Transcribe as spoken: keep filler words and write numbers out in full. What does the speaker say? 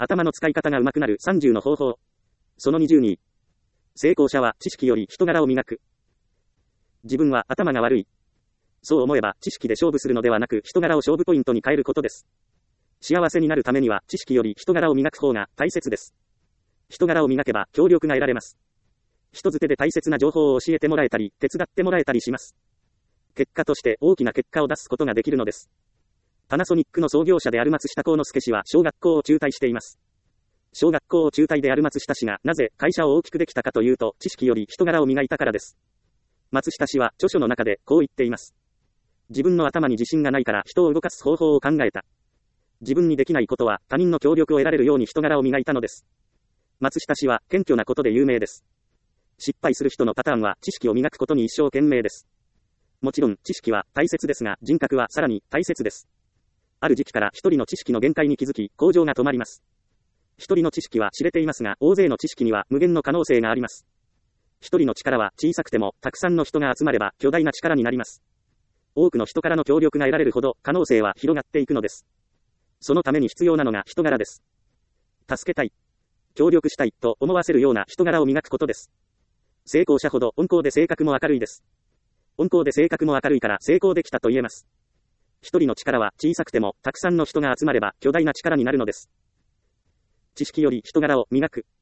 頭の使い方が上手くなるさんじゅうの方法。そのにじゅうに。成功者は知識より人柄を磨く。自分は頭が悪い。そう思えば知識で勝負するのではなく人柄を勝負ポイントに変えることです。幸せになるためには知識より人柄を磨く方が大切です。人柄を磨けば協力が得られます。人づてで大切な情報を教えてもらえたり、手伝ってもらえたりします。結果として大きな結果を出すことができるのです。パナソニックの創業者である松下幸之助氏は小学校を中退しています。小学校を中退である松下氏がなぜ会社を大きくできたかというと、知識より人柄を磨いたからです。松下氏は著書の中でこう言っています。自分の頭に自信がないから人を動かす方法を考えた。自分にできないことは他人の協力を得られるように人柄を磨いたのです。松下氏は謙虚なことで有名です。失敗する人のパターンは知識を磨くことに一生懸命です。もちろん知識は大切ですが、人格はさらに大切です。ある時期から一人の知識の限界に気づき、向上が止まります。一人の知識は知れていますが、大勢の知識には無限の可能性があります。一人の力は小さくても、たくさんの人が集まれば巨大な力になります。多くの人からの協力が得られるほど可能性は広がっていくのです。そのために必要なのが人柄です。助けたい、協力したいと思わせるような人柄を磨くことです。成功者ほど温厚で性格も明るいです。温厚で性格も明るいから成功できたと言えます。一人の力は小さくてもたくさんの人が集まれば巨大な力になるのです。知識より人柄を磨く。